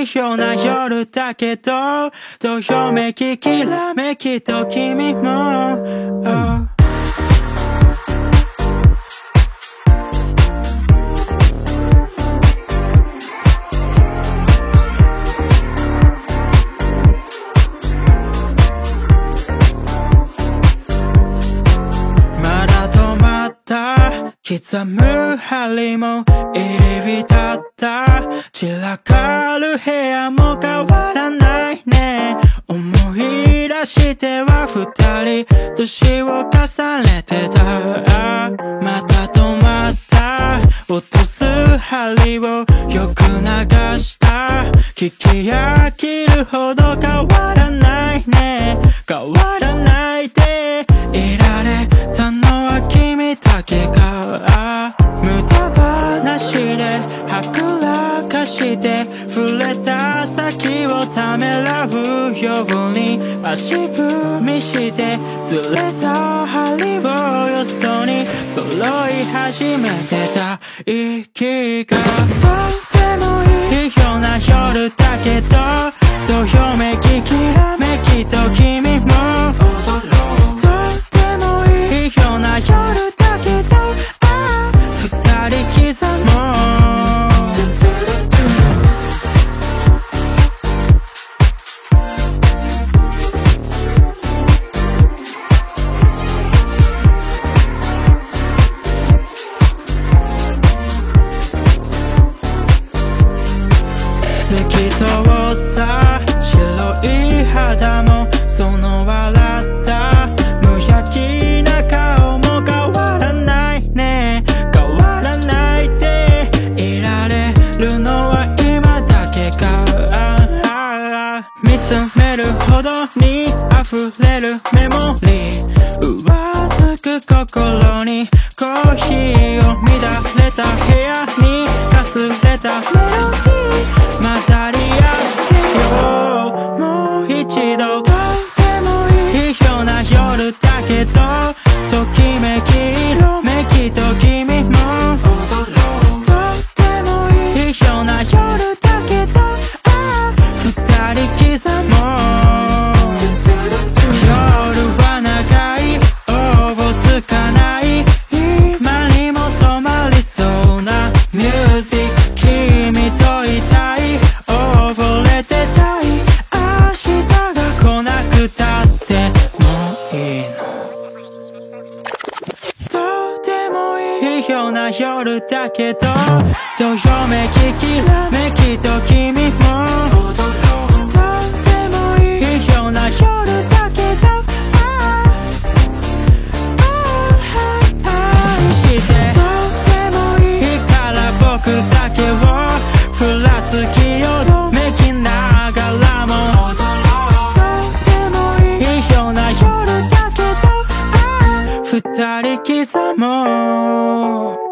妙な夜だけどどよめききらめきと君も、刻む針も入り浸った散らかる部屋も変わらないね。思い出しては二人年を重ねてた。また止まった落とす針をよく流した聞き飽きるほど変わらないね。変わらないでいられたのは君だけか。無駄話ではぐらかして触れた先をためらうように足踏みしてずれた針をよそに揃い始めてた。息がとてもいいような夜だけどどよめききらめきと君もとてもいいような夜だけど二人刻も透き通った白い肌もその笑った無邪気な顔も変わらないね。変わらないでいられるのは今だけか。見つめるほどに溢れるメモリー上つく心にコーヒーを乱れた部屋にかすれたメロディー混ざり合ってよ。もう一度とてもいいような夜だけどときめき色めきと君もとてもいいような夜だけど二人刻も夜は長いおぼつかない今にも止まりそうなミュージック君といたい溺れてたい明日が来なくたってもういいの。とてもいいような夜だけどどよめききらめきと君もとてもいいような夜だけど愛してとてもいいから僕だけをふらつきよろめきながらもとてもいいような夜だけど二人刻も